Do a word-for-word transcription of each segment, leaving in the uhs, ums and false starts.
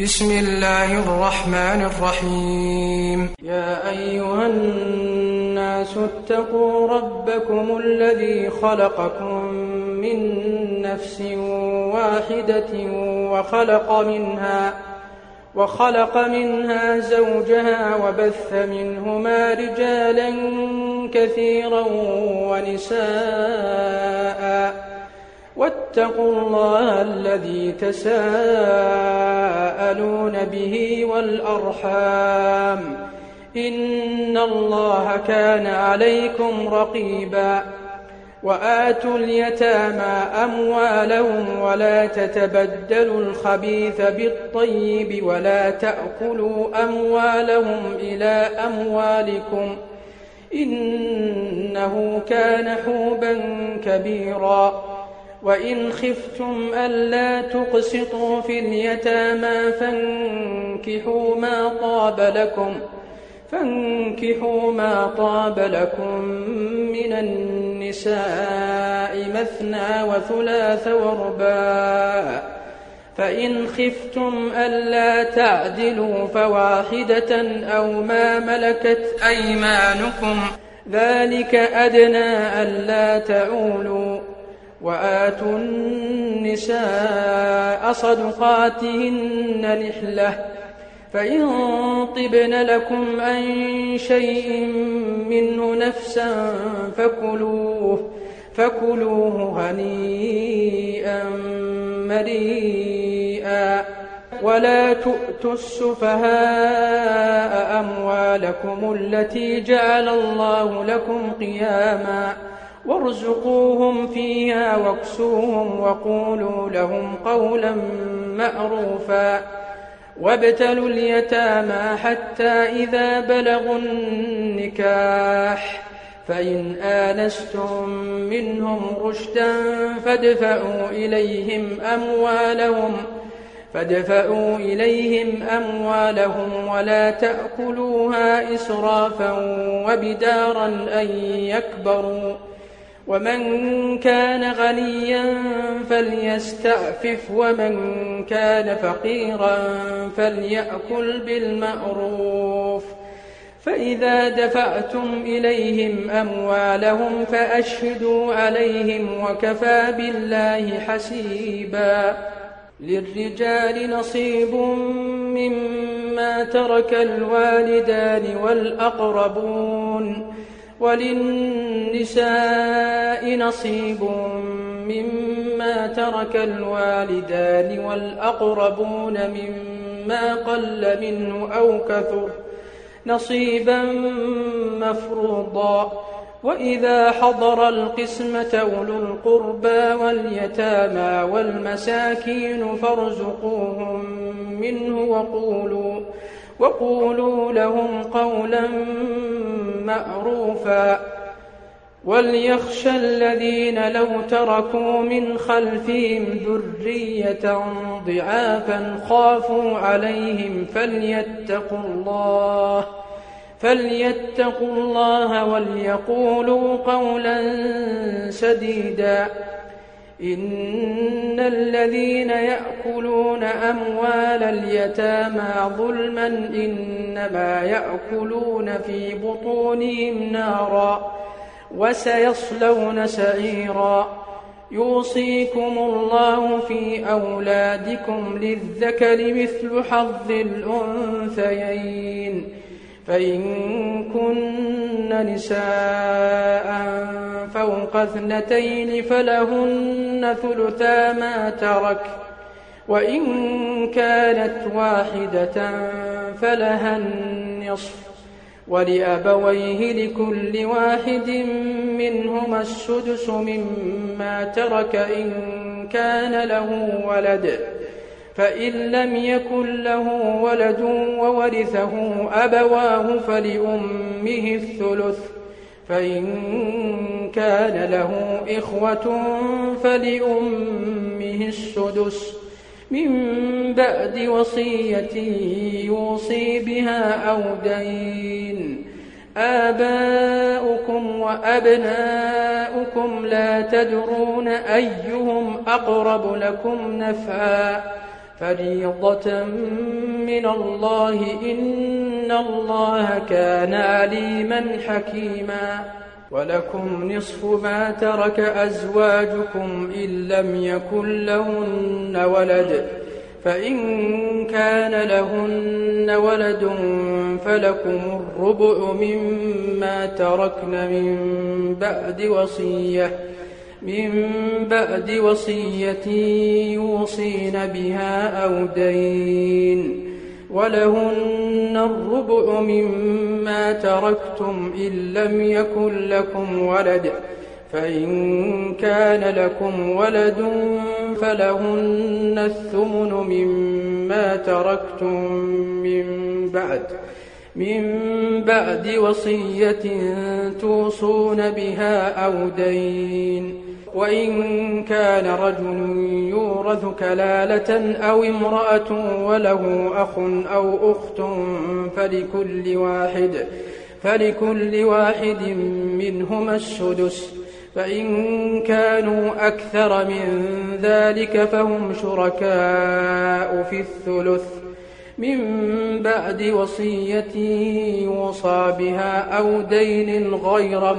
بسم الله الرحمن الرحيم. يا أيها الناس اتقوا ربكم الذي خلقكم من نفس واحدة وخلق منها وخلق منها زوجها وبث منهما رجالا كثيرا ونساء واتقوا الله الذي تساءلون به والأرحام إن الله كان عليكم رقيبا. وآتوا اليتامى أموالهم ولا تتبدلوا الخبيث بالطيب ولا تأكلوا أموالهم إلى أموالكم إنه كان حوبا كبيرا. وإن خفتم ألا تقسطوا في اليتامى فانكحوا ما طاب لكم فانكحوا ما طاب لكم من النساء مثنى وثلاث ورباع، فإن خفتم ألا تعدلوا فواحدة أو ما ملكت أيمانكم ذلك أدنى ألا تعولوا. وآتوا النساء صدقاتهن نحلة، فإن طبن لكم عن شيء منه نفسا فكلوه فكلوه هنيئا مريئا. ولا تؤتوا السفهاء أموالكم التي جعل الله لكم قياما وارزقوهم فيها واكسوهم وقولوا لهم قولا معروفا. وابتلوا اليتامى حتى إذا بلغوا النكاح فإن آنستم منهم رشدا فادفعوا إليهم أموالهم فادفعوا إليهم أموالهم ولا تأكلوها إسرافا وبدارا أن يكبروا. ومن كان غنيا فليستعفف ومن كان فقيرا فليأكل بالمعروف. فإذا دفعتم إليهم أموالهم فأشهدوا عليهم وكفى بالله حسيبا. للرجال نصيب مما ترك الوالدان والأقربون وللنساء نصيب مما ترك الوالدان والأقربون مما قل منه أو كثر نصيبا مفروضا. وإذا حضر القسمة أولو القربى واليتامى والمساكين فارزقوهم منه وقولوا وقولوا لهم قولا معروفا. وليخشى الذين لو تركوا من خلفهم ذرية ضعافا خافوا عليهم فليتقوا الله فليتقوا الله وليقولوا قولا سديدا. إن الذين يأكلون أموال اليتامى ظلما إنما يأكلون في بطونهم نارا وسيصلون سعيرا. يوصيكم الله في أولادكم للذكر مثل حظ الأنثيين، فإن كن نساء فوق اثنتين فلهن ثلثا ما ترك، وإن كانت واحدة فلها النصف، ولأبويه لكل واحد منهما السدس مما ترك إن كان له ولد، فإن لم يكن له ولد وورثه أبواه فلأمه الثلث، فإن كان له إخوة فلأمه السدس من بعد وصية يوصي بها أو دين. آباؤكم وأبناؤكم لا تدرون أيهم أقرب لكم نفعا فريضة من الله إن الله كان عليما حكيما. ولكم نصف ما ترك أزواجكم إن لم يكن لهن ولد، فإن كان لهن ولد فلكم الربع مما تركن من بعد وصية من بعد وصية يوصين بها أو دين، ولهن الربع مما تركتم إن لم يكن لكم ولد، فإن كان لكم ولد فلهن الثمن مما تركتم من بعد من بعد وصية توصون بها أو دين. وإن كان رجل يورث كلالة أو امرأة وله أخ أو أخت فلكل واحد فلكل واحد منهما السدس، فإن كانوا أكثر من ذلك فهم شركاء في الثلث من بعد وصية يوصى بها أو دين غير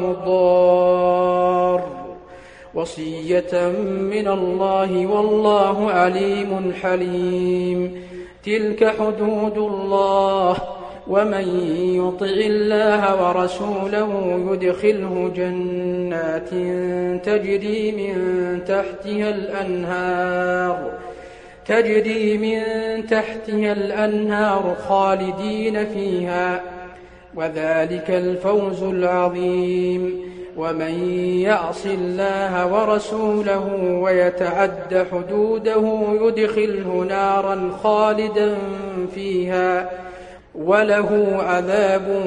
مضار، وصية من الله والله عليم حليم. تلك حدود الله، ومن يطع الله ورسوله يدخله جنات تجري من تحتها الأنهار تجري من تحتها الأنهار خالدين فيها، وذلك الفوز العظيم. ومن يعص الله ورسوله ويتعد حدوده يدخله نارا خالدا فيها وله عذاب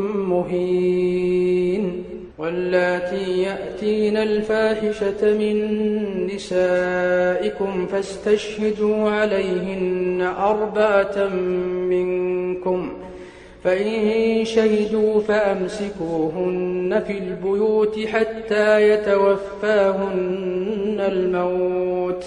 مهين. واللاتي يأتين الفاحشة من نسائكم فاستشهدوا عليهن أربعة منكم، فإن شهدوا فأمسكوهن في البيوت حتى يتوفاهن الموت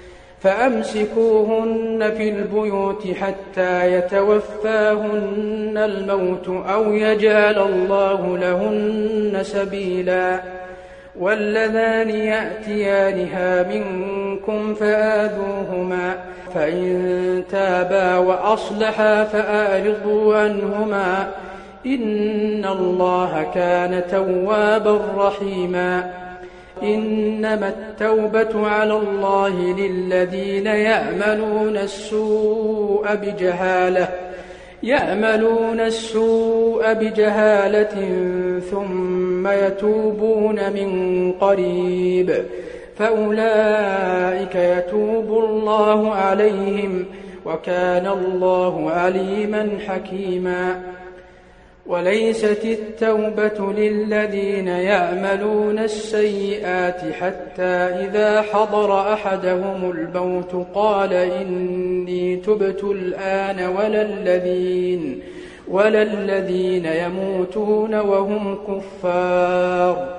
فأمسكوهن في البيوت حتى يتوفاهن الموت أو يجعل الله لهن سبيلا. واللذان يأتيانها منكم فآذوهما، فإن تابا وأصلحا فأعرضوا عنهما إن الله كان توابا رحيما. إنما التوبة على الله للذين يعملون السوء بجهالة يعملون السوء بجهالة ثم يتوبون من قريب فأولئك يتوب الله عليهم، وكان الله عليما حكيما. وليست التوبة للذين يعملون السيئات حتى إذا حضر أحدهم الموت قال إني تبت الآن ولا الذين, ولا الذين يموتون وهم كفار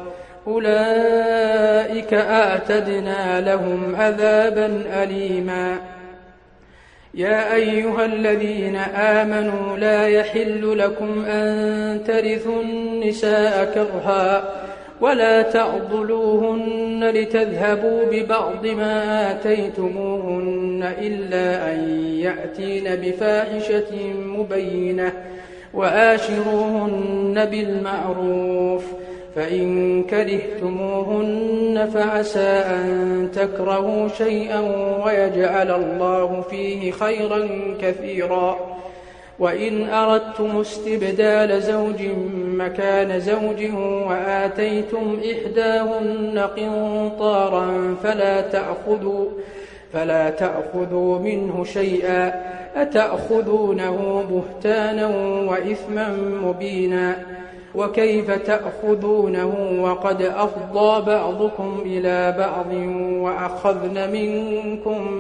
أولئك أعتدنا لهم عذابا أليما. يا أيها الذين آمنوا لا يحل لكم أن ترثوا النساء كرها ولا تعضلوهن لتذهبوا ببعض ما آتيتموهن إلا أن يأتين بفاحشة مبينة وآشروهن بالمعروف، فإن كرهتموهن فعسى أن تكرهوا شيئا ويجعل الله فيه خيرا كثيرا. وإن أردتم استبدال زوج مكان زوج وآتيتم إحداهن قنطارا فلا تأخذوا, فلا تأخذوا منه شيئا أتأخذونه بهتانا وإثما مبينا. وكيف تأخذونه وقد أفضى بعضكم إلى بعض وأخذن منكم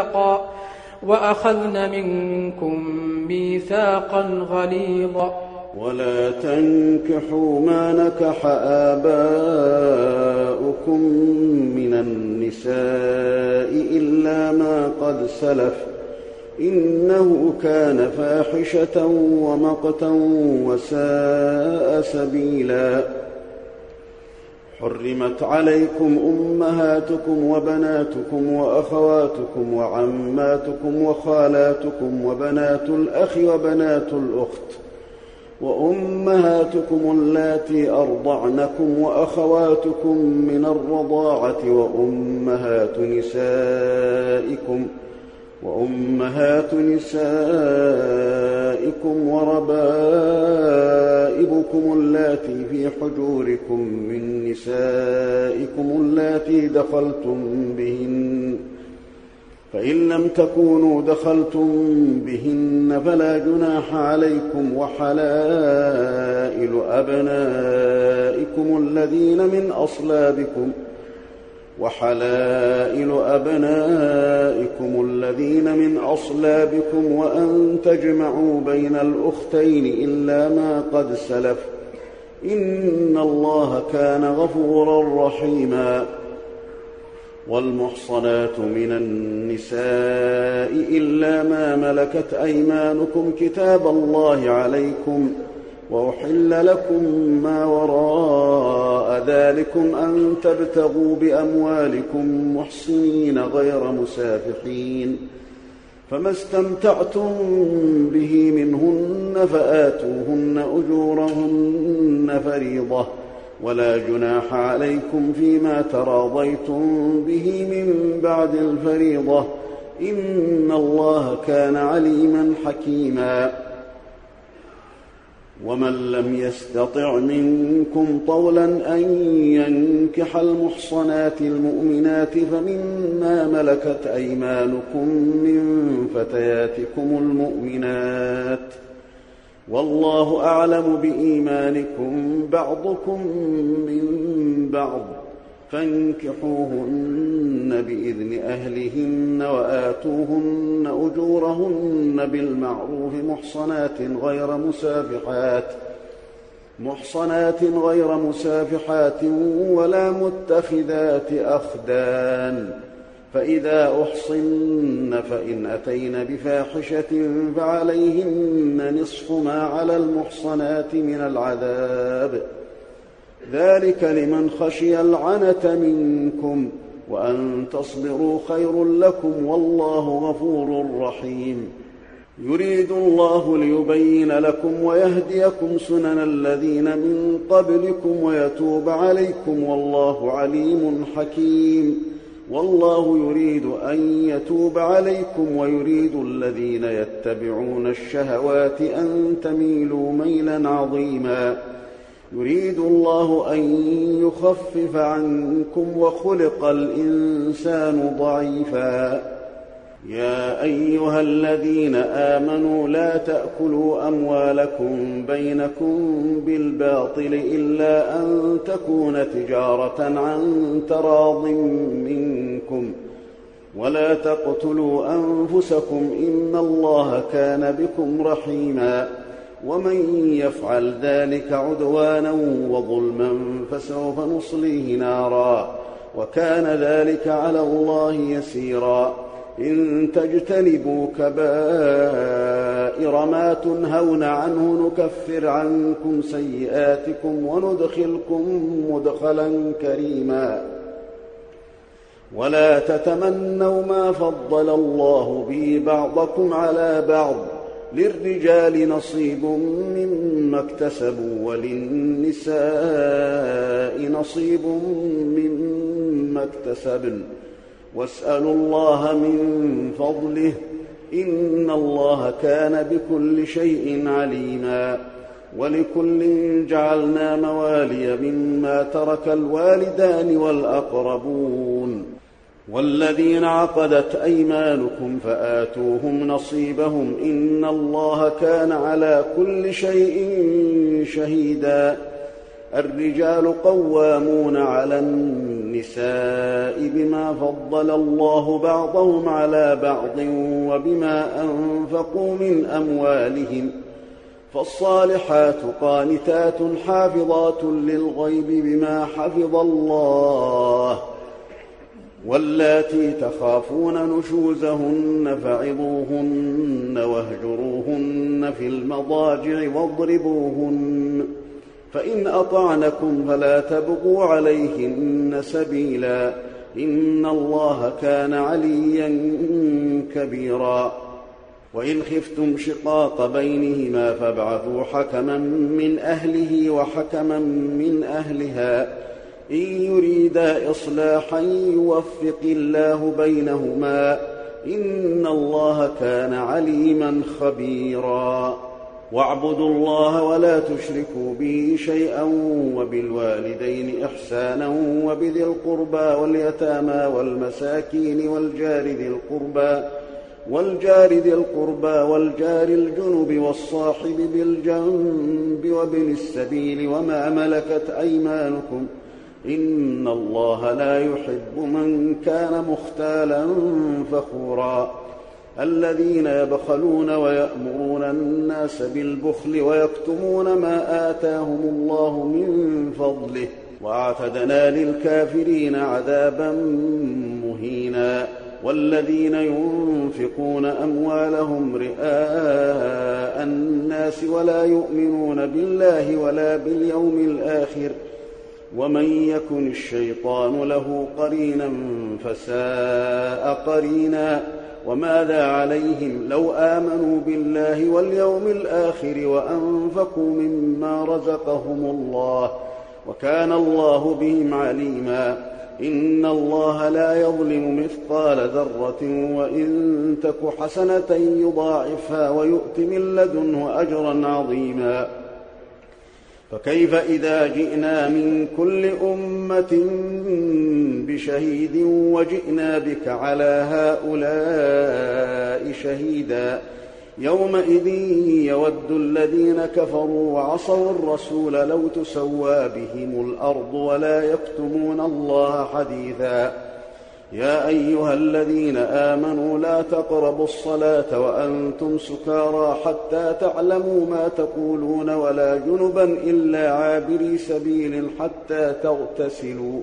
ميثاقا وأخذن منكم ميثاقا غليظا. ولا تنكحوا ما نكح آباؤكم من النساء إلا ما قد سلف إنه كان فاحشة ومقتا وساء سبيلا. حرمت عليكم أمهاتكم وبناتكم وأخواتكم وعماتكم وخالاتكم وبنات الأخ وبنات الأخت وأمهاتكم اللاتي أرضعنكم وأخواتكم من الرضاعة وأمهات نسائكم وأمهات نسائكم وربائبكم اللاتي في حجوركم من نسائكم اللاتي دخلتم بهن، فإن لم تكونوا دخلتم بهن فلا جناح عليكم، وحلائل أبنائكم الذين من أصلابكم وحلائل أبنائكم الذين من أصلابكم وأن تجمعوا بين الأختين إلا ما قد سلف إن الله كان غفورا رحيما. والمحصنات من النساء إلا ما ملكت أيمانكم كتاب الله عليكم، وأحل لكم ما وراء ذلكم أن تبتغوا بأموالكم محصنين غير مسافحين، فما استمتعتم به منهن فآتوهن أجورهن فريضة، ولا جناح عليكم فيما تراضيتم به من بعد الفريضة إن الله كان عليما حكيما. ومن لم يستطع منكم طولا أن ينكح المحصنات المؤمنات فمما ملكت أيمانكم من فتياتكم المؤمنات، والله أعلم بإيمانكم بعضكم من بعض، فانكحوهن بإذن أهلهن وآتوهن أجورهن بالمعروف محصنات غير مسافحات محصنات غير مسافحات ولا متخذات أخدان، فإذا أحصن فإن أتين بفاحشة فعليهن نصف ما على المحصنات من العذاب، ذلك لمن خشي العنة منكم، وأن تصبروا خير لكم والله غفور رحيم. يريد الله ليبين لكم ويهديكم سنن الذين من قبلكم ويتوب عليكم والله عليم حكيم. والله يريد أن يتوب عليكم ويريد الذين يتبعون الشهوات أن تميلوا ميلا عظيما. يريد الله أن يخفف عنكم وخلق الإنسان ضعيفا. يا أيها الذين آمنوا لا تأكلوا أموالكم بينكم بالباطل إلا أن تكون تجارة عن تراض منكم، ولا تقتلوا أنفسكم إن الله كان بكم رحيما. ومن يفعل ذلك عدوانا وظلما فسوف نصليه نارا، وكان ذلك على الله يسيرا. إن تجتنبوا كبائر ما تنهون عنه نكفر عنكم سيئاتكم وندخلكم مدخلا كريما. ولا تتمنوا ما فضل الله به بعضكم على بعض، للرجال نصيب مما اكتسبوا وللنساء نصيب مما اكتسبن، واسألوا الله من فضله إن الله كان بكل شيء عليما. ولكل جعلنا موالي مما ترك الوالدان والأقربون، والذين عقدت أيمانكم فآتوهم نصيبهم إن الله كان على كل شيء شهيدا. الرجال قوامون على النساء بما فضل الله بعضهم على بعض وبما أنفقوا من أموالهم، فالصالحات قانتات حافظات للغيب بما حفظ الله، واللاتي تخافون نشوزهن فعظوهن واهجروهن في المضاجع واضربوهن، فإن أطعنكم فلا تبغوا عليهن سبيلا، إن الله كان عليا كبيرا. وإن خفتم شقاق بينهما فابعثوا حكما من أهله وحكما من أهلها إن يريدا إصلاحا يوفق الله بينهما، إن الله كان عليما خبيرا. واعبدوا الله ولا تشركوا به شيئا، وبالوالدين إحسانا، وبذي القربى واليتامى والمساكين والجار ذي القربى والجار ذي القربى والجار الجنب والصاحب بالجنب وابن السبيل وما ملكت أيمانكم، إن الله لا يحب من كان مختالا فخورا. الذين يبخلون ويأمرون الناس بالبخل ويكتمون ما آتاهم الله من فضله، وأعتدنا للكافرين عذابا مهينا. والذين ينفقون أموالهم رئاء الناس ولا يؤمنون بالله ولا باليوم الآخر، ومن يكن الشيطان له قرينا فساء قرينا. وماذا عليهم لو آمنوا بالله واليوم الآخر وأنفقوا مما رزقهم الله، وكان الله بهم عليما. إن الله لا يظلم مثقال ذرة، وإن تك حسنة يضاعفها ويؤت من لدنه أجرا عظيما. فكيف إذا جئنا من كل أمة بشهيد وجئنا بك على هؤلاء شهيدا، يومئذ يود الذين كفروا وعصوا الرسول لو تسوى بهم الأرض ولا يكتمون الله حديثا. يا أيها الذين آمنوا لا تقربوا الصلاة وأنتم سكارى حتى تعلموا ما تقولون ولا جنبا إلا عابري سبيل حتى تغتسلوا،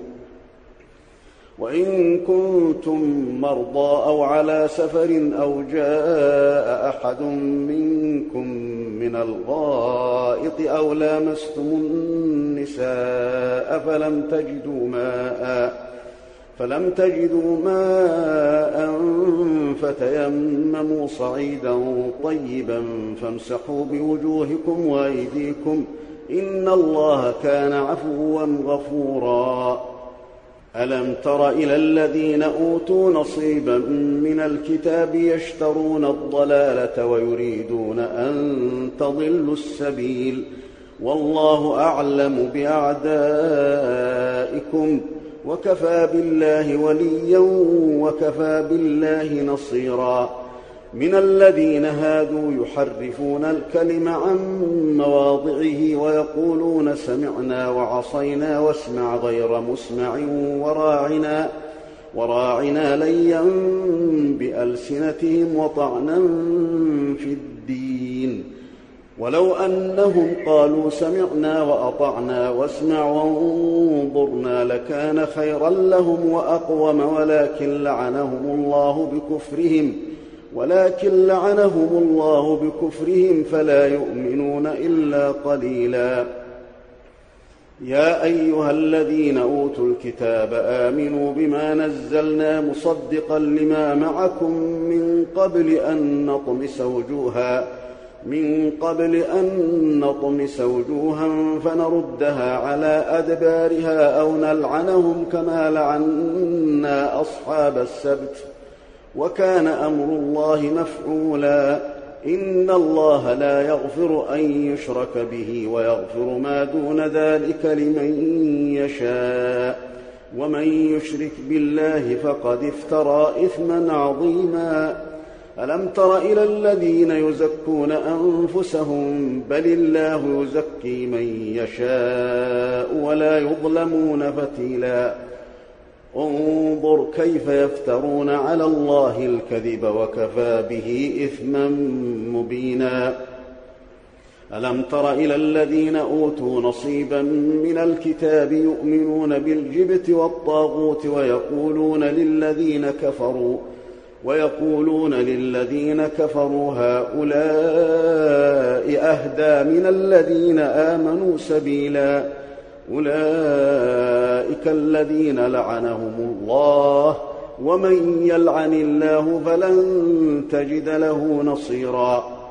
وإن كنتم مرضى أو على سفر أو جاء أحد منكم من الغائط أو لامستم النساء فلم تجدوا ماء فلم تجدوا ماء فتيمموا صعيدا طيبا فامسحوا بوجوهكم وأيديكم، إن الله كان عفوا غفورا. ألم تر إلى الذين أوتوا نصيبا من الكتاب يشترون الضلالة ويريدون أن تضلوا السبيل، والله أعلم بأعدائكم، وكفى بالله وليا وكفى بالله نصيرا. من الذين هادوا يحرفون الكلم عن مواضعه ويقولون سمعنا وعصينا واسمع غير مسمع وراعنا, وراعنا ليا بألسنتهم وطعنا في الدين، ولو أنهم قالوا سمعنا وأطعنا واسمع وانظرنا لكان خيرا لهم وأقوم، ولكن لعنهم الله بكفرهم ولكن لعنهم الله بكفرهم فلا يؤمنون إلا قليلا. يا أيها الذين أوتوا الكتاب آمنوا بما نزلنا مصدقا لما معكم من قبل أن نطمس وجوها من قبل أن نطمس وجوها فنردها على أدبارها أو نلعنهم كما لعنا أصحاب السبت، وكان أمر الله مفعولا. إن الله لا يغفر أن يشرك به ويغفر ما دون ذلك لمن يشاء، ومن يشرك بالله فقد افترى إثما عظيما. ألم تر إلى الذين يزكون أنفسهم بل الله يزكي من يشاء ولا يظلمون فتيلا. انظر كيف يفترون على الله الكذب وكفى به إثما مبينا. ألم تر إلى الذين أوتوا نصيبا من الكتاب يؤمنون بالجبت والطاغوت ويقولون للذين كفروا ويقولون للذين كفروا هؤلاء أهدى من الذين آمنوا سبيلا أولئك الذين لعنهم الله ومن يلعن الله فلن تجد له نصيرا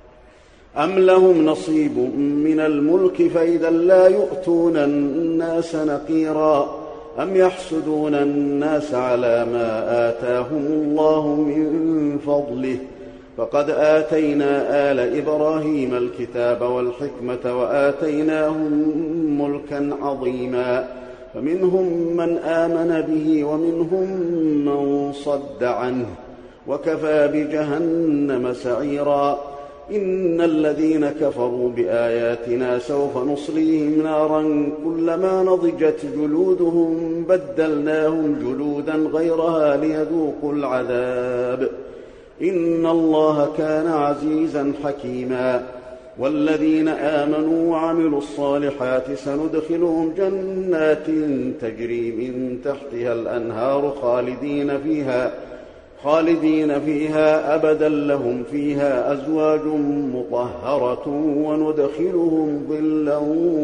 أم لهم نصيب من الملك فإذا لا يؤتون الناس نقيرا أم يحسدون الناس على ما آتاهم الله من فضله فقد آتينا آل إبراهيم الكتاب والحكمة وآتيناهم ملكا عظيما فمنهم من آمن به ومنهم من صد عنه وكفى بجهنم سعيرا إن الذين كفروا بآياتنا سوف نصليهم نارا كلما نضجت جلودهم بدلناهم جلودا غيرها ليذوقوا العذاب إن الله كان عزيزا حكيما والذين آمنوا وعملوا الصالحات سندخلهم جنات تجري من تحتها الأنهار خالدين فيها خالدين فيها أبدا لهم فيها أزواج مطهرة وندخلهم ظلا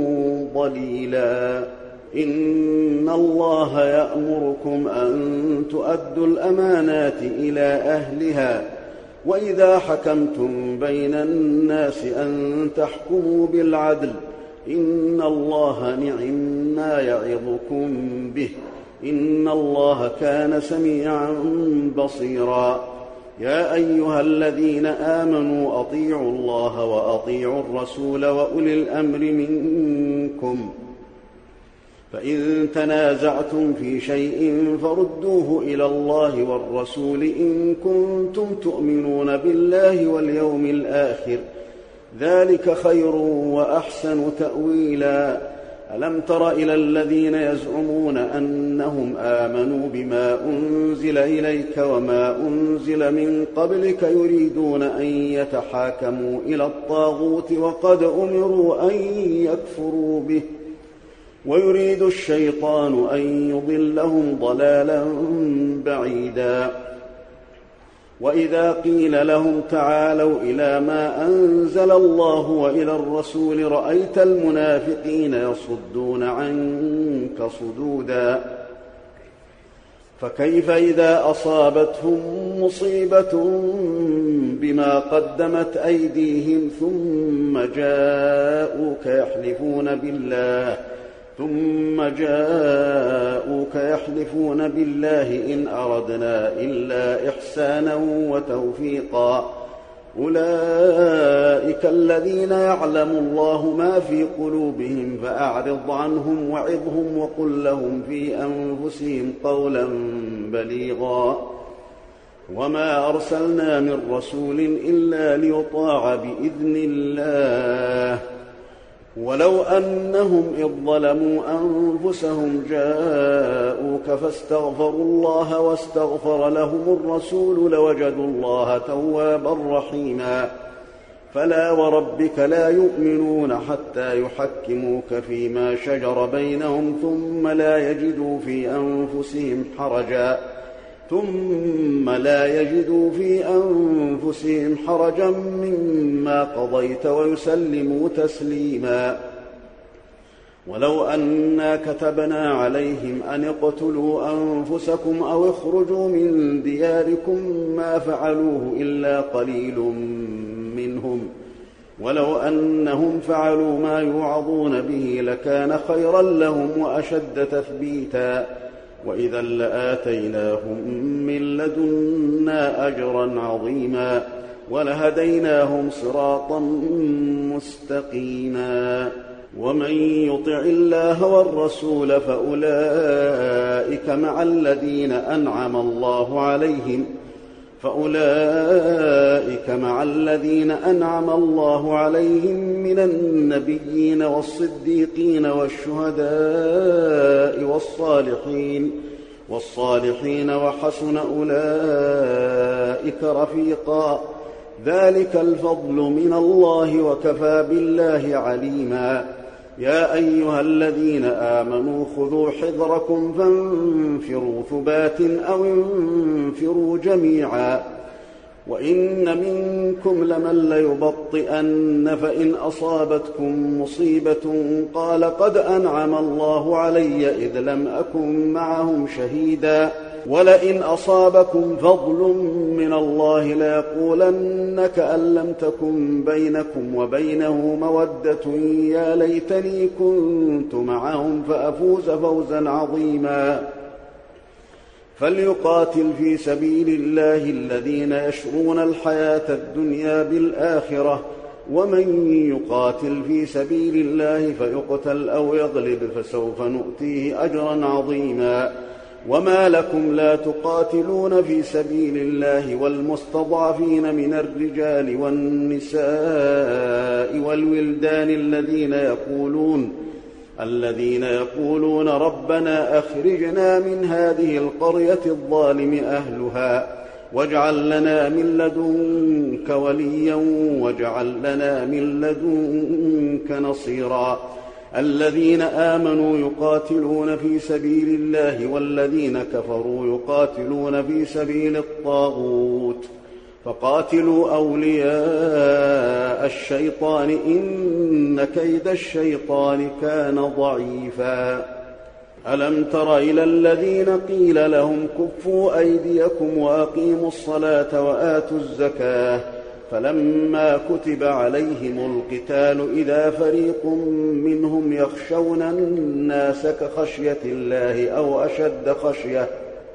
ظليلا إن الله يأمركم أن تؤدوا الأمانات إلى أهلها وإذا حكمتم بين الناس أن تحكموا بالعدل إن الله نعم ما يعظكم به إن الله كان سميعا بصيرا يا أيها الذين آمنوا أطيعوا الله وأطيعوا الرسول وأولي الأمر منكم فإن تنازعتم في شيء فردوه إلى الله والرسول إن كنتم تؤمنون بالله واليوم الآخر ذلك خير وأحسن تأويلا ألم تر إلى الذين يزعمون أنهم آمنوا بما أنزل إليك وما أنزل من قبلك يريدون أن يتحاكموا إلى الطاغوت وقد أمروا أن يكفروا به ويريد الشيطان أن يضلهم ضلالا بعيدا وإذا قيل لهم تعالوا إلى ما أنزل الله وإلى الرسول رأيت المنافقين يصدون عنك صدودا فكيف إذا أصابتهم مصيبة بما قدمت أيديهم ثم جاءوك يحلفون بالله ثم جاءوك يحلفون بالله إن أردنا إلا إحسانا وتوفيقا أولئك الذين يعلم الله ما في قلوبهم فأعرض عنهم وعظهم وقل لهم في أنفسهم قولا بليغا وما أرسلنا من رسول إلا ليطاع بإذن الله ولو أنهم إذ ظلموا أنفسهم جاءوك فاستغفروا الله واستغفر لهم الرسول لوجدوا الله توابا رحيما فلا وربك لا يؤمنون حتى يحكموك فيما شجر بينهم ثم لا يجدوا في أنفسهم حرجا ثم لا يجدوا في أنفسهم حرجا مما قضيت ويسلموا تسليما ولو أنا كتبنا عليهم أن اقتلوا أنفسكم أو اخرجوا من دياركم ما فعلوه إلا قليل منهم ولو أنهم فعلوا ما يوعظون به لكان خيرا لهم وأشد تثبيتا وإذا لآتيناهم من لدنا أجرا عظيما ولهديناهم صراطا مستقيما ومن يطع الله والرسول فأولئك مع الذين أنعم الله عليهم فأولئك مع الذين أنعم الله عليهم من النبيين والصديقين والشهداء والصالحين والصالحين وحسن أولئك رفيقا ذلك الفضل من الله وكفى بالله عليما. يا أيها الذين آمنوا خذوا حذركم فانفروا ثبات أو انفروا جميعا وإن منكم لمن ليبطئن فإن أصابتكم مصيبة قال قد أنعم الله علي إذ لم أكن معهم شهيدا ولئن أصابكم فضل من الله ليقولن كأن لم تكن بينكم وبينه مودة يا ليتني كنت معهم فأفوز فوزا عظيما. فليقاتل في سبيل الله الذين يشرون الحياة الدنيا بالآخرة ومن يقاتل في سبيل الله فيقتل أو يغلب فسوف نؤتيه أجرا عظيما. وما لكم لا تقاتلون في سبيل الله والمستضعفين من الرجال والنساء والولدان الذين يقولون الذين يقولون ربنا أخرجنا من هذه القرية الظالم أهلها واجعل لنا من لدنك وليا واجعل لنا من لدنك نصيرا. الذين آمنوا يقاتلون في سبيل الله والذين كفروا يقاتلون في سبيل الطاغوت فقاتلوا أولياء الشيطان إن كيد الشيطان كان ضعيفا. ألم تر إلى الذين قيل لهم كفوا أيديكم وأقيموا الصلاة وآتوا الزكاة فلما كتب عليهم القتال إذا فريق منهم يخشون الناس كخشية الله أو أشد خشية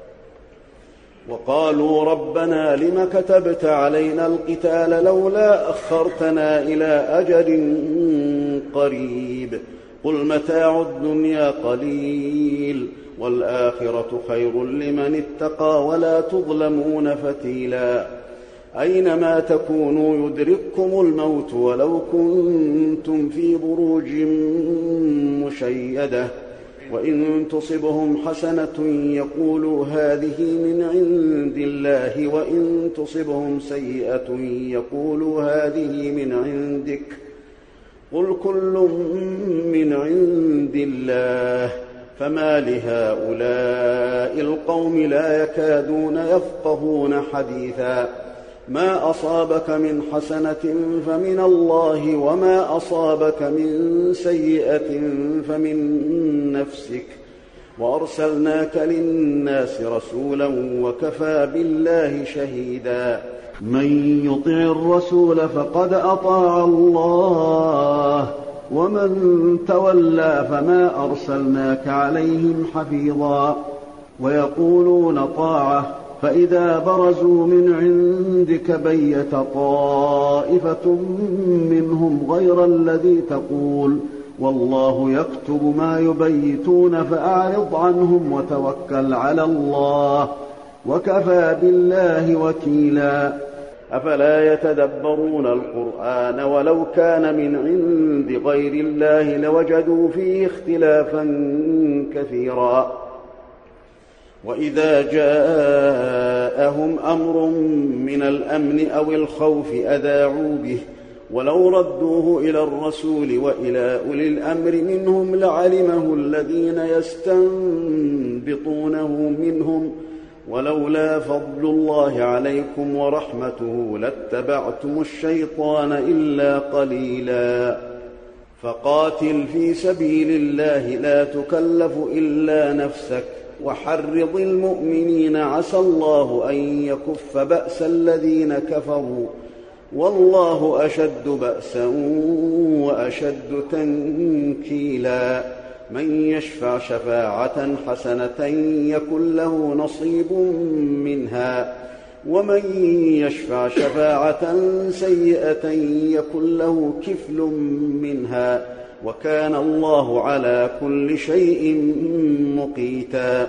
وقالوا ربنا لم كتبت علينا القتال لولا أخرتنا إلى أجل قريب قل متاع الدنيا قليل والآخرة خير لمن اتقى ولا تظلمون فتيلا. أينما تكونوا يدرككم الموت ولو كنتم في بروج مشيدة وإن تصبهم حسنة يقولوا هذه من عند الله وإن تصبهم سيئة يقولوا هذه من عندك قل كل من عند الله فما لهؤلاء القوم لا يكادون يفقهون حديثا. ما أصابك من حسنة فمن الله وما أصابك من سيئة فمن نفسك وأرسلناك للناس رسولا وكفى بالله شهيدا. من يطع الرسول فقد أطاع الله ومن تولى فما أرسلناك عليهم حفيظا. ويقولون طاعة فإذا برزوا من عندك بيت طائفة منهم غير الذي تقول والله يكتب ما يبيتون فأعرض عنهم وتوكل على الله وكفى بالله وكيلا. أفلا يتدبرون القرآن ولو كان من عند غير الله لوجدوا فيه اختلافا كثيرا. وإذا جاءهم أمر من الأمن أو الخوف أذاعوا به ولو ردوه إلى الرسول وإلى أولي الأمر منهم لعلمه الذين يستنبطونه منهم ولولا فضل الله عليكم ورحمته لاتبعتم الشيطان إلا قليلا. فقاتل في سبيل الله لا تكلف إلا نفسك وحرض المؤمنين عسى الله أن يكف بأس الذين كفروا والله أشد بأسا وأشد تنكيلا. من يشفع شفاعة حسنة يكن له نصيب منها ومن يشفع شفاعة سيئة يكن له كفل منها وكان الله على كل شيء مقيتا.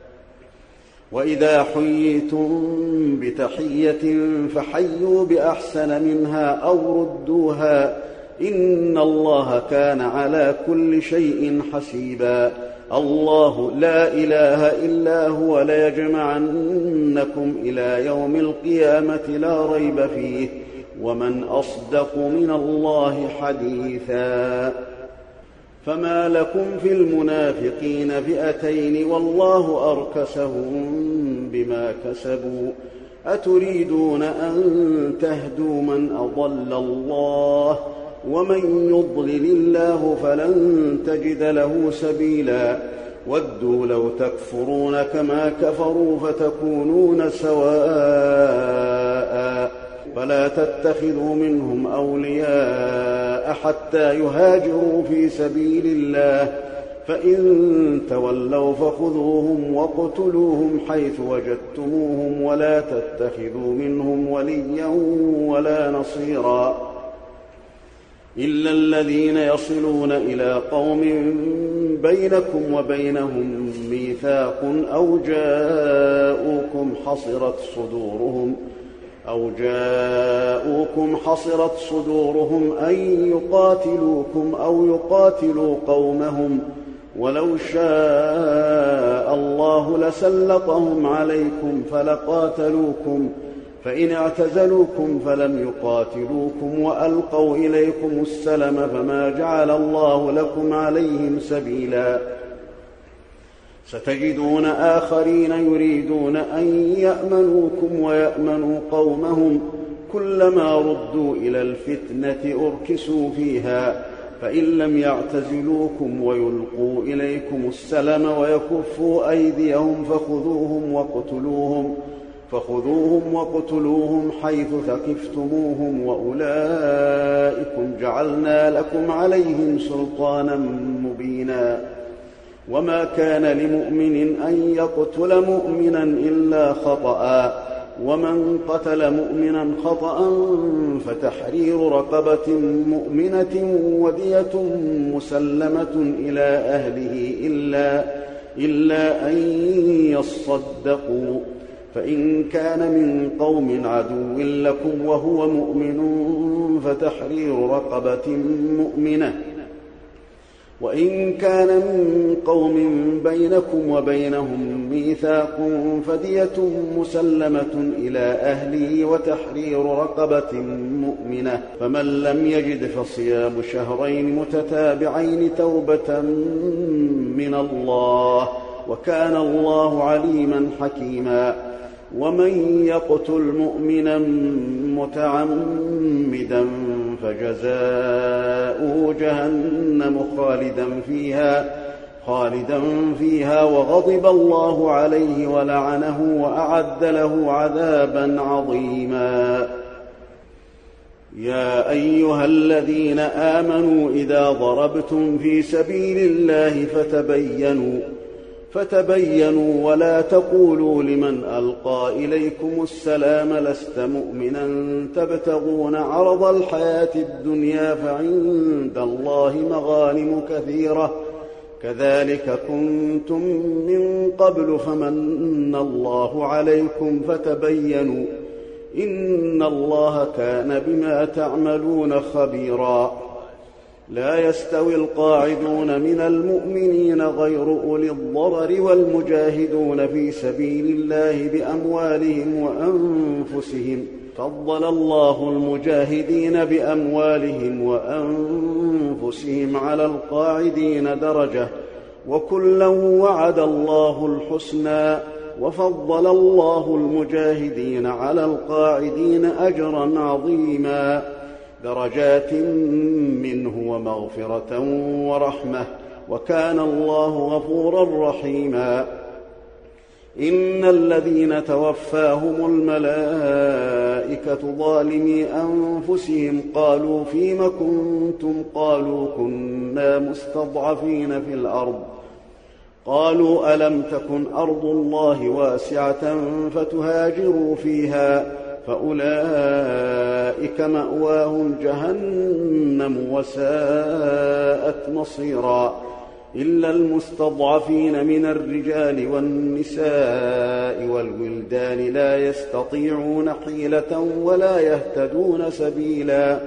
وإذا حييتم بتحية فحيوا بأحسن منها أو ردوها إن الله كان على كل شيء حسيبا. الله لا إله إلا هو ليجمعنكم إلى يوم القيامة لا ريب فيه ومن أصدق من الله حديثا. فما لكم في المنافقين فئتين والله أركسهم بما كسبوا أتريدون أن تهدوا من أضل الله ومن يضلل الله فلن تجد له سبيلا. ودوا لو تكفرون كما كفروا فتكونون سواء فلا تتخذوا منهم أولياء حتى يهاجروا في سبيل الله فإن تولوا فخذوهم واقتلوهم حيث وجدتموهم ولا تتخذوا منهم وليا ولا نصيرا إلا الذين يصلون إلى قوم بينكم وبينهم ميثاق أو جاءوكم حصرت صدورهم أو جاءوكم حصرت صدورهم أن يقاتلوكم أو يقاتلوا قومهم ولو شاء الله لسلطهم عليكم فلقاتلوكم فإن اعتزلوكم فلم يقاتلوكم وألقوا إليكم السلم فما جعل الله لكم عليهم سبيلا. ستجدون آخرين يريدون أن يأمنوكم ويأمنوا قومهم كلما ردوا إلى الفتنة أركسوا فيها فإن لم يعتزلوكم ويلقوا إليكم السلم ويكفوا أيديهم فخذوهم وقتلوهم فخذوهم وقتلوهم حيث ثقفتموهم وأولئكم جعلنا لكم عليهم سلطانا مبينا. وما كان لمؤمن أن يقتل مؤمنا إلا خطأ ومن قتل مؤمنا خطأ فتحرير رقبة مؤمنة ودية مسلمة إلى أهله إلا, إلا أن يصدقوا فإن كان من قوم عدو لكم وهو مؤمن فتحرير رقبة مؤمنة وإن كان من قوم بينكم وبينهم ميثاق فدية مسلمة إلى أهله وتحرير رقبة مؤمنة فمن لم يجد فصيام شهرين متتابعين توبة من الله وكان الله عليما حكيما. ومن يقتل مؤمنا متعمدا فجزاؤه جهنم خالدا فيها خالدا فيها وغضب الله عليه ولعنه وأعد له عذابا عظيما. يا أيها الذين آمنوا إذا ضربتم في سبيل الله فتبينوا فتبينوا ولا تقولوا لمن ألقى إليكم السلام لست مؤمنا تبتغون عرض الحياة الدنيا فعند الله مغانم كثيرة كذلك كنتم من قبل فمن الله عليكم فتبينوا إن الله كان بما تعملون خبيرا. لا يستوي القاعدون من المؤمنين غير أولي الضرر والمجاهدون في سبيل الله بأموالهم وأنفسهم فضل الله المجاهدين بأموالهم وأنفسهم على القاعدين درجة وكلا وعد الله الحسنى وفضل الله المجاهدين على القاعدين أجرا عظيما درجات منه ومغفرة ورحمة وكان الله غفورا رحيما. إن الذين توفاهم الملائكة ظالمي أنفسهم قالوا فيم كنتم قالوا كنا مستضعفين في الأرض قالوا ألم تكن أرض الله واسعة فتهاجروا فيها فأولئك مأواهم جهنم وساءت مصيرا إلا المستضعفين من الرجال والنساء والولدان لا يستطيعون حيلة ولا يهتدون سبيلا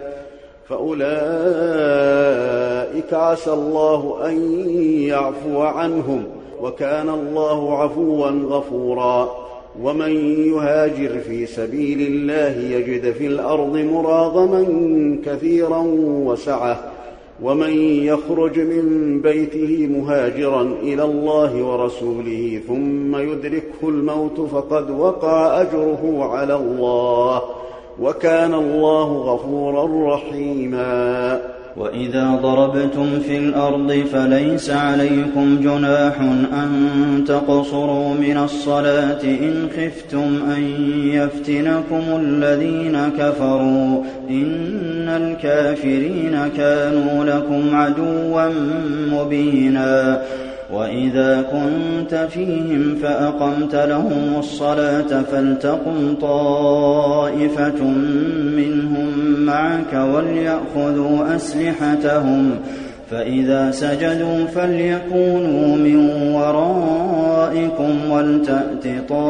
فأولئك عسى الله أن يعفو عنهم وكان الله عفوا غفورا. ومن يهاجر في سبيل الله يجد في الأرض مراغما كثيرا وسعة ومن يخرج من بيته مهاجرا إلى الله ورسوله ثم يدركه الموت فقد وقع أجره على الله وكان الله غفورا رحيما. وإذا ضربتم في الأرض فليس عليكم جناح أن تقصروا من الصلاة إن خفتم أن يفتنكم الذين كفروا إن الكافرين كانوا لكم عدوا مبينا. وإذا كنت فيهم فأقمت لهم الصلاة فلتقم طائفة منهم معك وليأخذوا أسلحتهم فإذا سجدوا فليكونوا من ورائكم ولتأت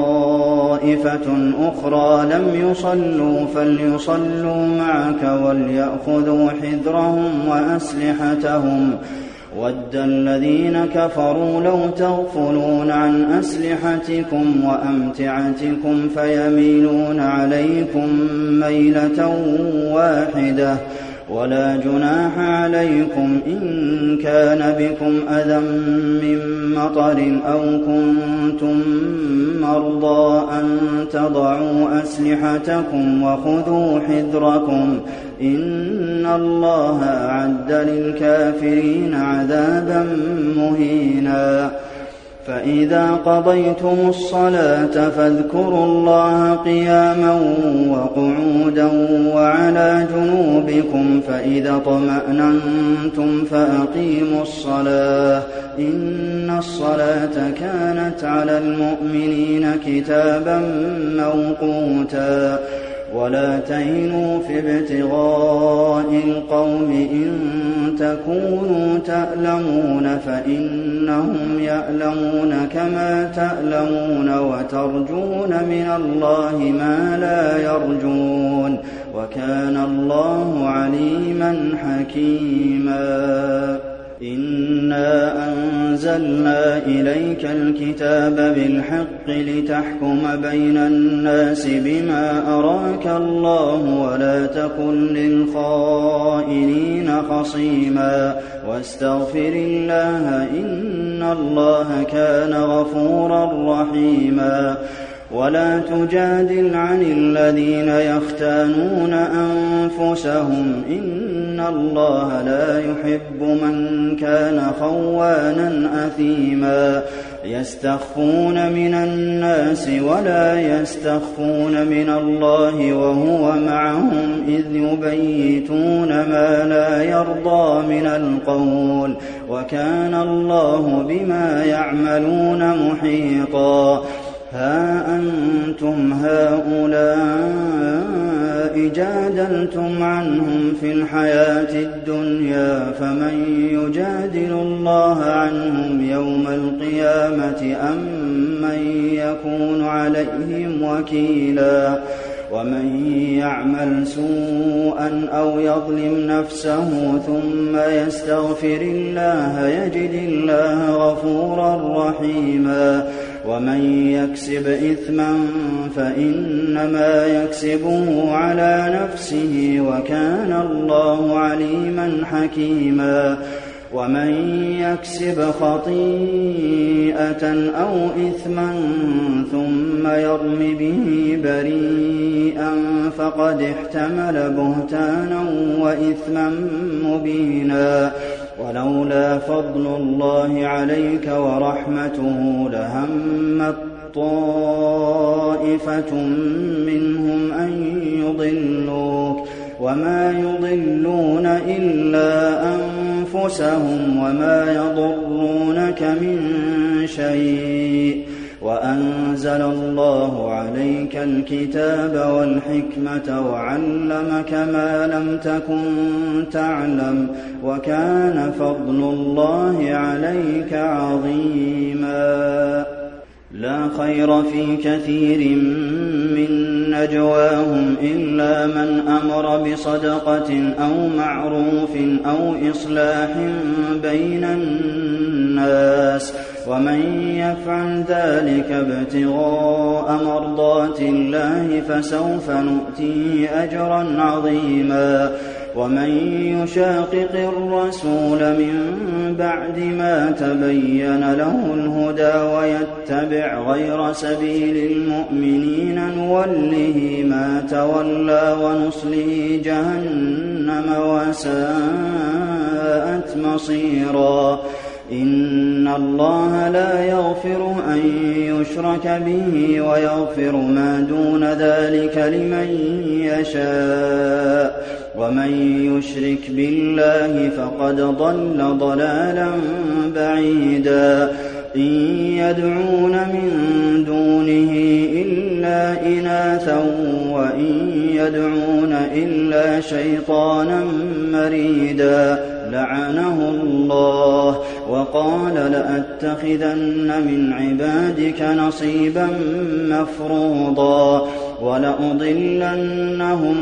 طائفة أخرى لم يصلوا فليصلوا معك وليأخذوا حذرهم وأسلحتهم وَدَّ الَّذِينَ كَفَرُوا لَوْ تَغْفُلُونَ عَنْ أَسْلِحَتِكُمْ وَأَمْتِعَتِكُمْ فَيَمِيلُونَ عَلَيْكُمْ مَيْلَةً وَاحِدَةً وَلَا جُنَاحَ عَلَيْكُمْ إِن كَانَ بِكُمْ أَذًى مِّن مَّطَرٍ أَوْ كُنتُم مَّرْضَىٰ أَن تَضَعُوا أَسْلِحَتَكُمْ وَخُذُوا حِذْرَكُمْ إِنَّ اللَّهَ أَعَدَّ لِلْكَافِرِينَ عَذَابًا مُّهِينًا. فإذا قضيتم الصلاة فاذكروا الله قياما وقعودا وعلى جنوبكم فإذا اطمأننتم فأقيموا الصلاة إن الصلاة كانت على المؤمنين كتابا موقوتا. ولا تهنوا في ابتغاء القوم إن تكونوا تألمون فإنهم يألمون كما تألمون وترجون من الله ما لا يرجون وكان الله عليما حكيما. إنا أنزلنا إليك الكتاب بالحق لتحكم بين الناس بما أراك الله ولا تكن للخائنين خصيما واستغفر الله إن الله كان غفورا رحيما. ولا تجادل عن الذين يختانون أنفسهم إن الله لا يحب من كان خوانا أثيما. يستخفون من الناس ولا يستخفون من الله وهو معهم إذ يبيتون ما لا يرضى من القول وكان الله بما يعملون محيطا. ها أنتم هؤلاء جادلتم عنهم في الحياة الدنيا فمن يجادل الله عنهم يوم القيامة أم من يكون عليهم وكيلا. ومن يعمل سوءا أو يظلم نفسه ثم يستغفر الله يجد الله غفورا رحيما. ومن يكسب إثما فإنما يكسبه على نفسه وكان الله عليما حكيما. ومن يكسب خطيئة أو إثما ثم يرم به بريئا فقد احتمل بهتانا وإثما مبينا. ولولا فضل الله عليك ورحمته لهمت طائفة منهم أن يضلوك وما يضلون إلا أنفسهم وما يضرونك من شيء. وأنزل الله عليك الكتاب والحكمة وعلمك ما لم تكن تعلم وكان فضل الله عليك عظيما. لا خير في كثير من نجواهم إلا من أمر بصدقة أو معروف أو إصلاح بين الناس ومن يفعل ذلك ابتغاء مرضات الله فسوف نؤتيه أجرا عظيما ومن يشاقق الرسول من بعد ما تبين له الهدى ويتبع غير سبيل المؤمنين نوله ما تولى ونصله جهنم وساءت مصيرا إن الله لا يغفر أن يشرك به ويغفر ما دون ذلك لمن يشاء ومن يشرك بالله فقد ضل ضلالا بعيدا إن يدعون من دونه إلا إناثا وإن يدعون إلا شيطانا مريدا لعنه الله وقال لأتخذن من عبادك نصيبا مفروضا ولأضلنهم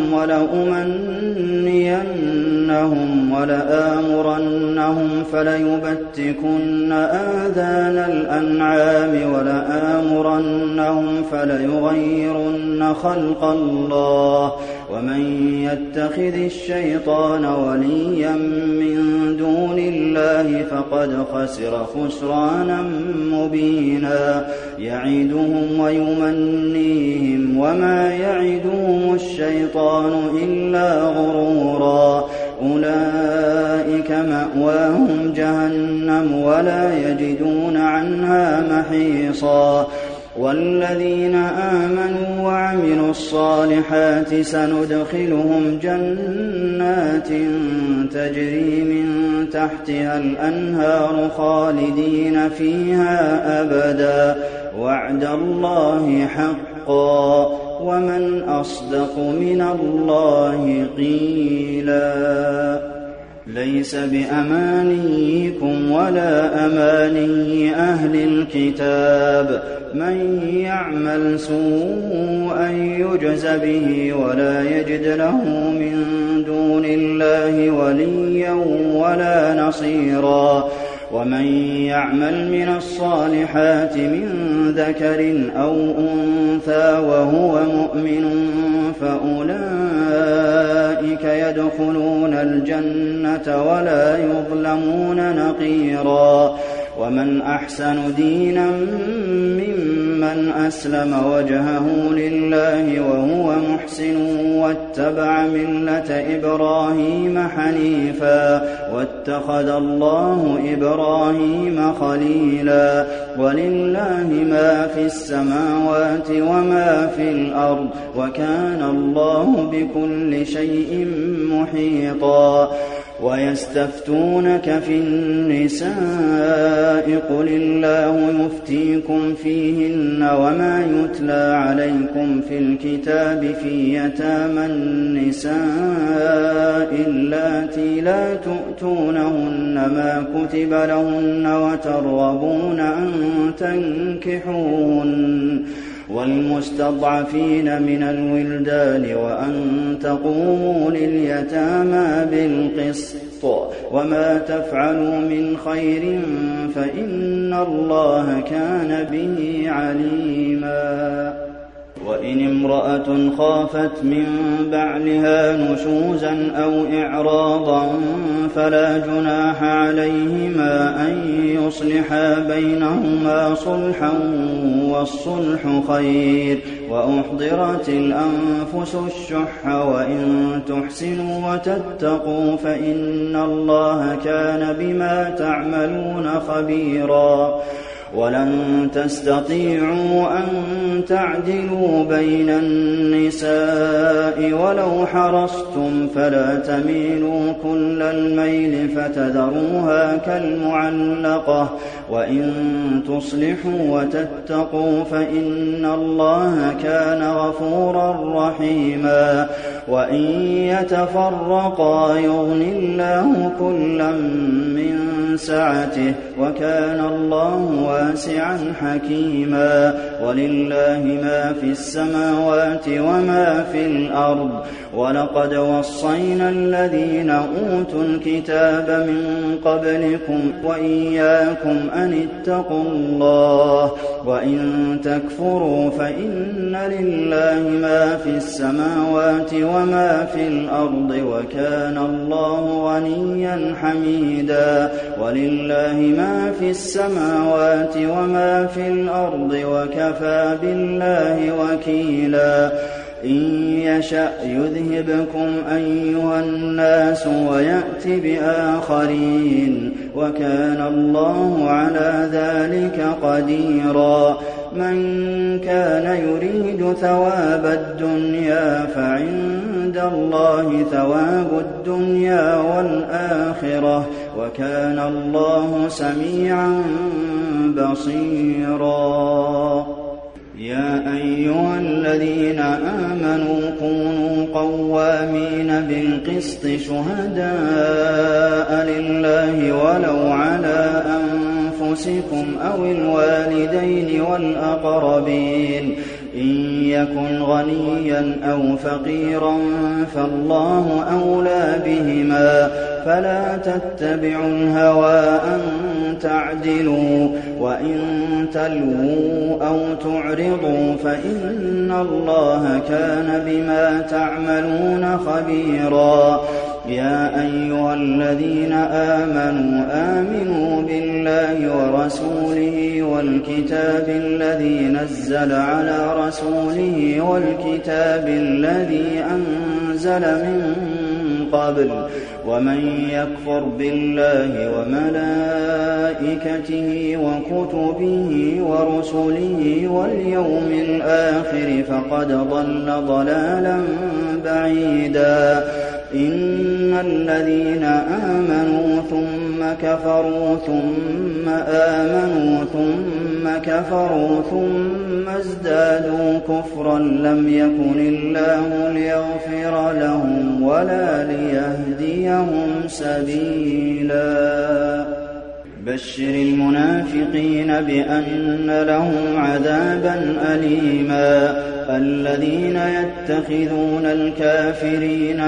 ولأمنينهم ولآمرنهم فليبتكن آذان الأنعام ولآمرنهم فليغيرن خلق الله ومن يتخذ الشيطان وليا من دون الله فقد خسر خسرانا مبينا يعدهم ويمنيهم وما يعدهم الشيطان إلا غرورا أولئك مأواهم جهنم ولا يجدون عنها محيصا والذين آمنوا وعملوا الصالحات سندخلهم جنات تجري من تحتها الأنهار خالدين فيها أبدا وعد الله حقا ومن أصدق من الله قيلا ليس بأمانيكم ولا أماني أهل الكتاب من يعمل سوءا يجز به ولا يجد له من دون الله وليا ولا نصيرا ومن يعمل من الصالحات من ذكر أو أنثى وهو مؤمن فأولئك يدخلون الجنة ولا يظلمون نقيرا ومن أحسن دينا ممن أسلم وجهه لله وهو محسن واتبع ملة إبراهيم حنيفا واتخذ الله إبراهيم خليلا ولله ما في السماوات وما في الأرض وكان الله بكل شيء محيطا ويستفتونك في النساء قل الله يفتيكم فيهن وما يتلى عليكم في الكتاب في يتامى النساء اللاتي لا تؤتونهن ما كتب لهن وترغبون أن تنكحوهن والمستضعفين من الولدان وأن تقوموا لليتامى بالقسط وما تفعلوا من خير فإن الله كان به عليما وإن امرأة خافت من بعلها نشوزا أو إعراضا فلا جناح عليهما أن يصلحا بينهما صلحا والصلح خير وأحضرت الأنفس الشح وإن تحسنوا وتتقوا فإن الله كان بما تعملون خبيرا ولن تستطيعوا أن تعدلوا بين النساء ولو حرصتم فلا تميلوا كل الميل فتذروها كالمعلقة وإن تصلحوا وتتقوا فإن الله كان غفورا رحيما وإن يتفرقا يغني الله كلا من سعته وكان الله واسعا حكيما ولله ما في السماوات وما في الأرض ولقد وصينا الذين أوتوا الكتاب من قبلكم وإياكم أن اتقوا الله وإن تكفروا فإن لله ما في السماوات وما في الأرض وكان الله غنيا حميدا ولله ما في السماوات وما في الأرض وكفى بالله وكيلا إن يشأ يذهبكم أيها الناس ويأت بآخرين وكان الله على ذلك قديرا من كان يريد ثواب الدنيا فعند الله ثواب الدنيا والآخرة وكان الله سميعا بصيرا يا أيها الذين آمنوا كونوا قوامين بالقسط شهداء لله ولو على أنفسكم أو الوالدين والأقربين إن يكن غنيا أو فقيرا فالله أولى بهما فلا تتبعوا الهوى أن تعدلوا وإن تلووا أو تعرضوا فإن الله كان بما تعملون خبيرا يا أيها الذين آمنوا آمنوا بالله ورسوله والكتاب الذي نزل على رسوله والكتاب الذي أنزل من قبل ومن يكفر بالله وملائكته وكتبه ورسله واليوم الآخر فقد ضل ضلالا بعيدا إن الذين آمنوا ثم كفروا ثم آمنوا ثم كفروا ثم ازدادوا كفرا لم يكن الله ليغفر لهم ولا ليهديهم سبيلا بشر المنافقين بأن لهم عذابا أليما الذين يتخذون الكافرين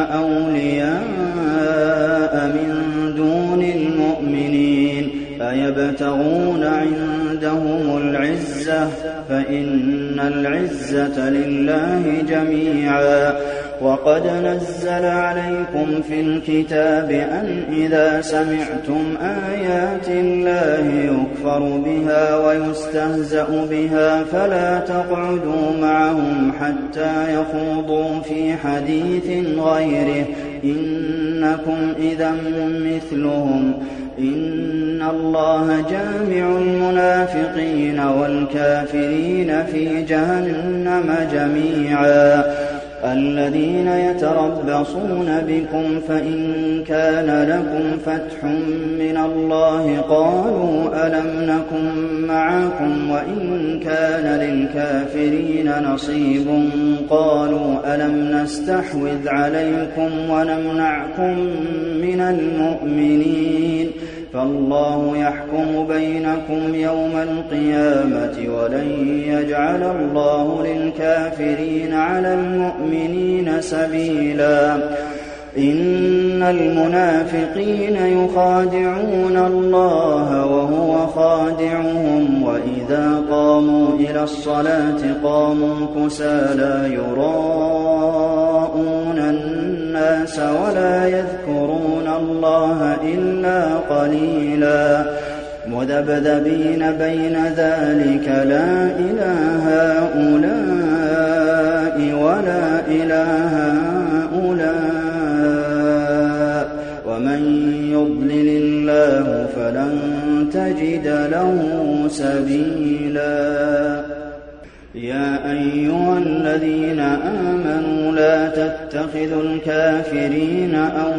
أولياء من دون المؤمنين أيبتغون عندهم العزة فإن العزة لله جميعا وقد نزل عليكم في الكتاب أن إذا سمعتم آيات الله يكفر بها ويستهزأ بها فلا تقعدوا معهم حتى يخوضوا في حديث غيره إنكم إذا مثلهم إن الله جامع المنافقين والكافرين في جهنم جميعا الذين يتربصون بكم فإن كان لكم فتح من الله قالوا ألم نكن معكم وإن كان للكافرين نصيب قالوا ألم نستحوذ عليكم ونمنعكم من المؤمنين فالله يحكم بينكم يوم القيامة ولن يجعل الله للكافرين على المؤمنين سبيلا إن المنافقين يخادعون الله وهو خادعهم وإذا قاموا إلى الصلاة قاموا كسالى يراءون الناس ولا يذكرون الله إلا قليلا مذبذبين بين ذلك لا إلى هؤلاء ولا إلى هؤلاء ومن يضلل الله فلن تجد له سبيلا يا أيها الذين آمنوا لا تتخذوا الكافرين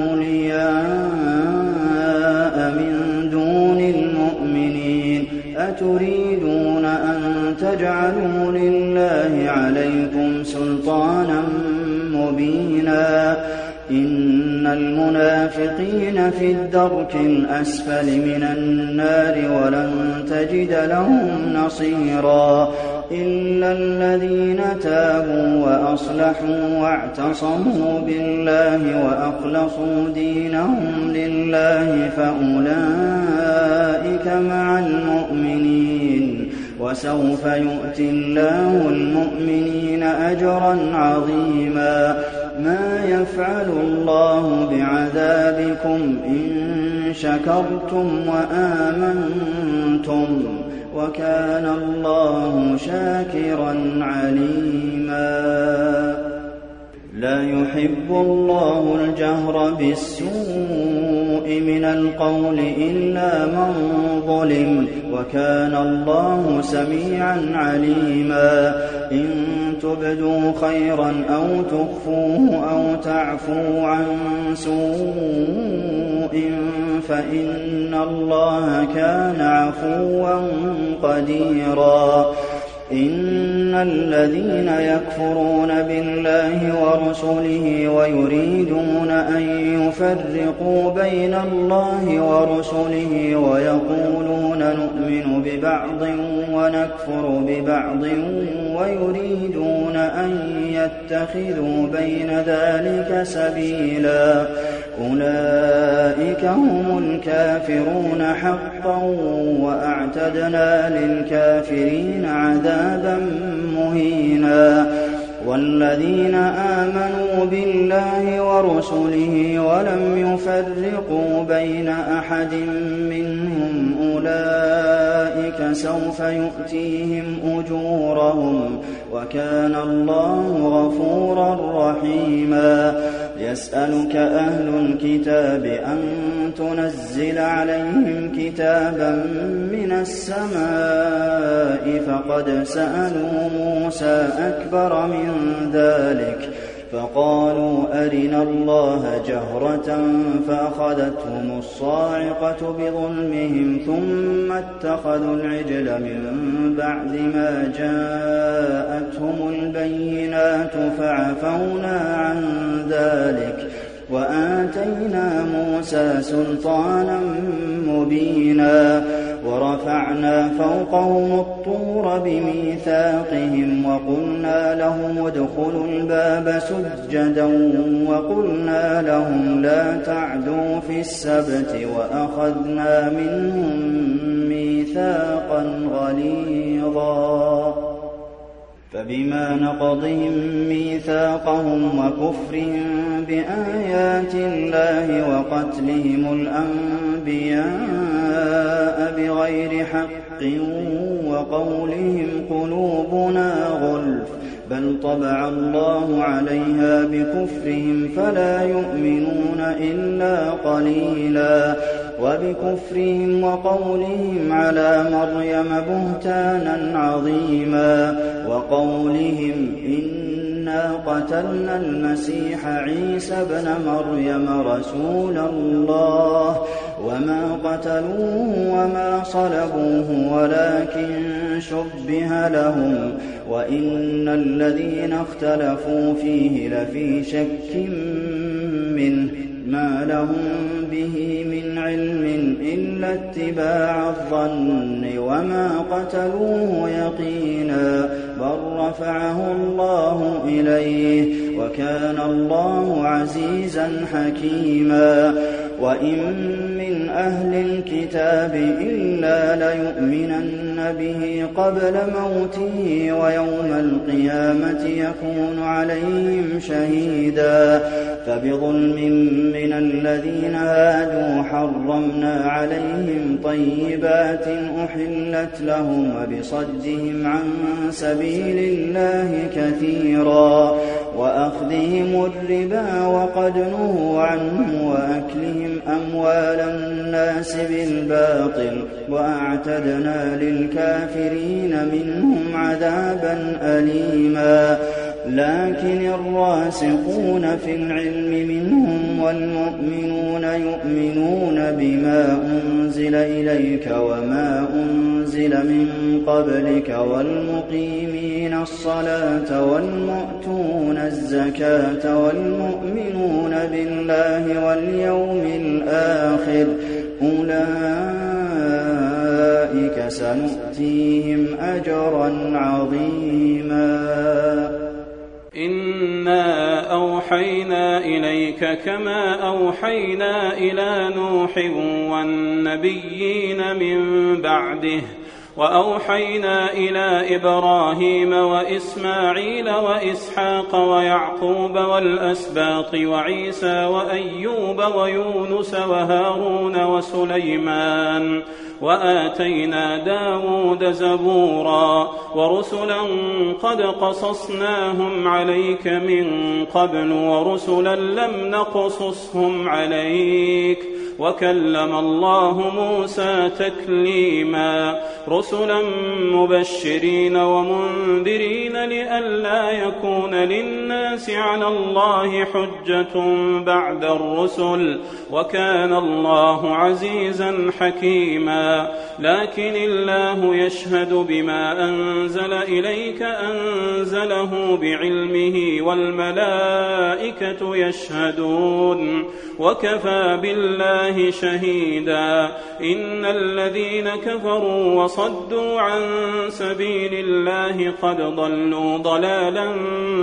أولياء من دون المؤمنين أتريدون أن تجعلوا لله عليكم سلطانا مبينا إن المنافقين في الدرك الأسفل من النار ولن تجد لهم نصيرا إلا الذين تابوا وأصلحوا واعتصموا بالله وأخلصوا دينهم لله فأولئك مع المؤمنين وسوف يؤتي الله المؤمنين أجرا عظيما ما يفعل الله بعذابكم إن شكرتم وآمنتم وكان الله شاكرا عليما لا يحب الله الجهر بالسوء من القول إلا من ظلم وكان الله سميعا عليما إن تبدوا خيرا أو تخفوه أو تعفوا عن سوء فإن الله كان عفوا قديرا إن الذين يكفرون بالله ورسله ويريدون أن يفرقوا بين الله ورسله ويقولون نؤمن ببعض ونكفر ببعض ويريدون أن يتخذوا بين ذلك سبيلا أولئك هم الكافرون حقا وأعتدنا للكافرين عذابا مهينا والذين آمنوا بالله ورسله ولم يفرقوا بين أحد منهم أولئك سوف يؤتيهم أجورهم وكان الله غفورا رحيما يسألك أهل الكتاب أن تنزل عليهم كتابا من السماء فقد سألوا موسى أكبر من ذلك فقالوا أرنا الله جهرة فأخذتهم الصاعقة بظلمهم ثم اتخذوا العجل من بعد ما جاءتهم البينات فعفونا عن ذلك وآتينا موسى سلطانا مبينا ورفعنا فوقهم الطور بميثاقهم وقلنا لهم ادخلوا الباب سجدا وقلنا لهم لا تعدوا في السبت وأخذنا منهم ميثاقا غليظا فبما نقضهم ميثاقهم وكفرهم بآيات الله وقتلهم الأنبياء بغير حق وقولهم قلوبنا غلف بل طبع الله عليها بكفرهم فلا يؤمنون إلا قليلا وبكفرهم وقولهم على مريم بهتانا عظيما وقولهم إنا قتلنا المسيح عيسى ابن مريم رسول الله وما قتلوه وما صلبوه ولكن شبه لهم وإن الذين اختلفوا فيه لفي شك منه ما لهم به من علم إلا اتباع الظن وما قتلوه يقينا بل رفعه الله إليه وكان الله عزيزا حكيما وإن من أهل الكتاب إلا ليؤمنن به قبل موته ويوم القيامة يكون عليهم شهيدا فبظلم من الذين هادوا حرمنا عليهم طيبات أحلت لهم وبصدهم عن سبيل الله كثيرا وأخذهم الربا وقد نهوا عنه وأكلهم أموال الناس بالباطل وأعتدنا للكافرين منهم عذابا أليما لكن الراسخون في العلم منهم والمؤمنون يؤمنون بما أنزل إليك وما أنزل من قبلك والمقيمين الصلاة والمؤتون الزكاة والمؤمنون بالله واليوم الآخر أولئك سنؤتيهم أجرا عظيما. إنا أوحينا إليك كما أوحينا إلى نوح والنبيين من بعده وأوحينا إلى إبراهيم وإسماعيل وإسحاق ويعقوب والأسباط وعيسى وأيوب ويونس وهارون وسليمان وآتينا داود زبورا ورسلا قد قصصناهم عليك من قبل ورسلا لم نقصصهم عليك وكلم الله موسى تكليما رسلا مبشرين ومنذرين لئلا يكون للناس على الله حجة بعد الرسل وكان الله عزيزا حكيما لكن الله يشهد بما أنزل إليك أنزله بعلمه والملائكة يشهدون وكفى بالله شهيدا إن الذين كفروا وصدوا عن سبيل الله قد ضلوا ضلالا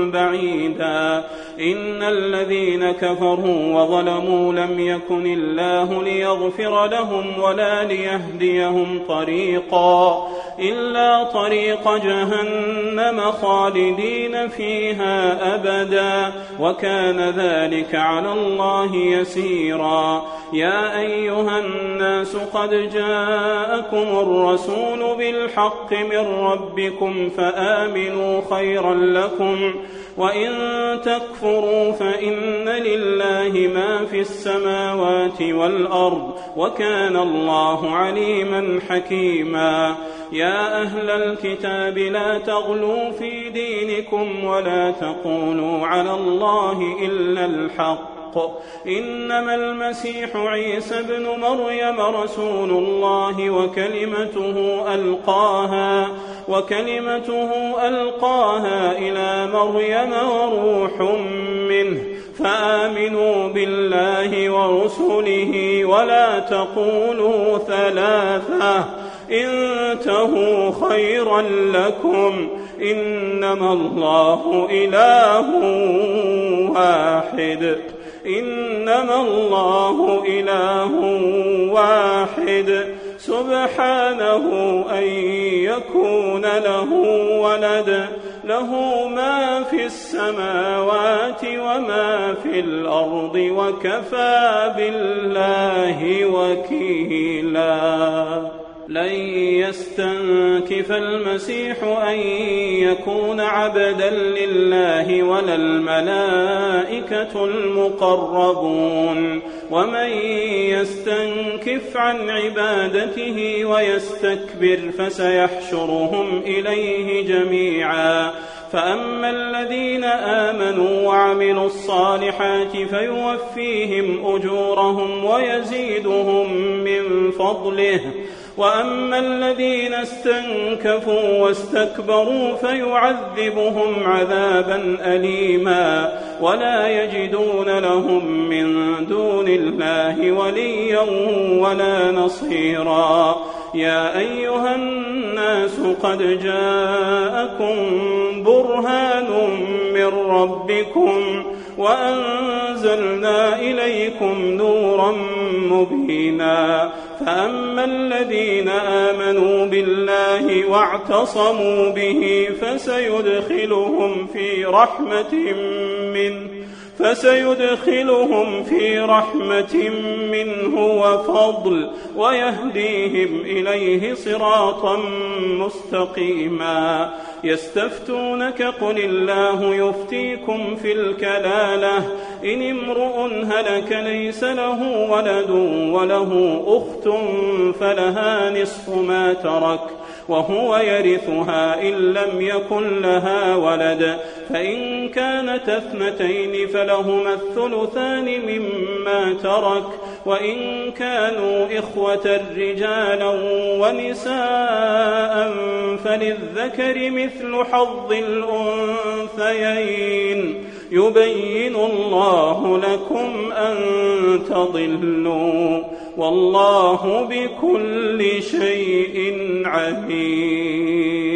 بعيدا إن الذين كفروا وظلموا لم يكن الله ليغفر لهم ولا ليهديهم طريقا إلا طريق جهنم خالدين فيها أبدا وكان ذلك على الله يسيرا يا أيها الناس قد جاءكم الرسول بالحق من ربكم فآمنوا خيرا لكم وإن تكفروا فإن لله ما في السماوات والأرض وكان الله عليما حكيما يا أهل الكتاب لا تغلوا في دينكم ولا تقولوا على الله إلا الحق إنما المسيح عيسى ابن مريم رسول الله وكلمته ألقاها وكلمته ألقاها إلى مريم وروح منه فآمنوا بالله ورسله ولا تقولوا ثلاثة انتهوا خيرا لكم إنما الله إله واحد إنما الله إله واحد سبحانه أن يكون له ولد له ما في السماوات وما في الأرض وكفى بالله وكيلا لن يستنكف المسيح أن يكون عبدا لله ولا الملائكة المقربون ومن يستنكف عن عبادته ويستكبر فسيحشرهم إليه جميعا فأما الذين آمنوا وعملوا الصالحات فيوفيهم أجورهم ويزيدهم من فضله وأما الذين استنكفوا واستكبروا فيعذبهم عذابا أليما ولا يجدون لهم من دون الله وليا ولا نصيرا يا أيها الناس قد جاءكم برهان من ربكم وأنزلنا إليكم نورا مبينا فأما الذين آمنوا بالله واعتصموا به فسيدخلهم في رحمة منه فسيدخلهم في رحمة منه وفضل ويهديهم إليه صراطا مستقيما يستفتونك قل الله يفتيكم في الكلالة إن امرؤ هلك ليس له ولد وله أخت فلها نصف ما ترك وهو يرثها إن لم يكن لها ولد، فإن كانت اثنتين فلهما الثلثان مما ترك، وإن كانوا إخوة رجالا ونساء فللذكر مثل حظ الأنثيين، يبين الله لكم أن تضلوا، والله بكل شيء عليم.